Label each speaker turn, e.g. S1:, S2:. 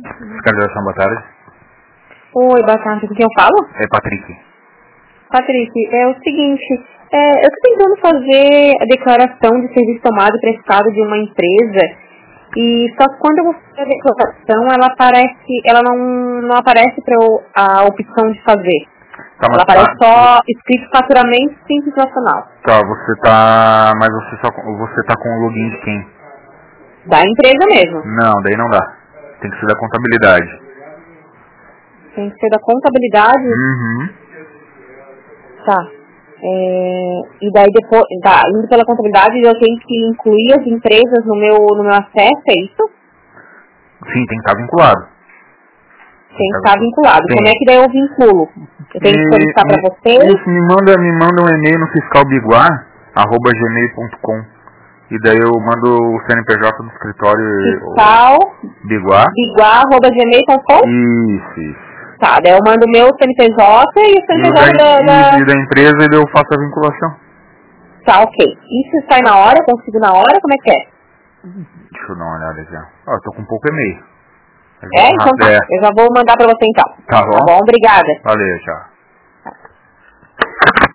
S1: Fiscalização, boa tarde.
S2: Oi, boa tarde. Com quem eu falo?
S1: É Patrick.
S2: Patrick, é o seguinte, eu estou tentando fazer a declaração de serviço tomado e prestado de uma empresa, e só que quando eu vou fazer a declaração, ela não aparece para a opção de fazer.
S1: Tá,
S2: Ela aparece só escrito faturamento simples nacional.
S1: Tá, mas você tá com o login de quem?
S2: Da empresa mesmo.
S1: Não, daí não dá. Tem que ser da contabilidade.
S2: Tem que ser da contabilidade.
S1: Uhum.
S2: Tá. E daí depois, indo pela contabilidade, eu tenho que incluir as empresas no meu acesso, é isso?
S1: Sim, tem que estar vinculado.
S2: Tem que estar vinculado.
S1: Sim.
S2: Como é que daí eu vinculo? Eu tenho que solicitar para vocês?
S1: Isso, me manda um e-mail no fiscalbiguar@gmail.com e daí eu mando o CNPJ do escritório.
S2: Fiscalbiguar@gmail.com?
S1: Isso.
S2: Tá, daí eu mando o meu CNPJ e o CNPJ
S1: da empresa e daí eu faço a vinculação.
S2: Tá, ok. Isso sai na hora? Eu consigo na hora? Como é que é?
S1: Deixa eu dar uma olhada aqui. Eu tô com pouco e-mail.
S2: Então tá. Eu já vou mandar pra você então.
S1: Tá bom?
S2: Tá bom, obrigada.
S1: Valeu, tchau.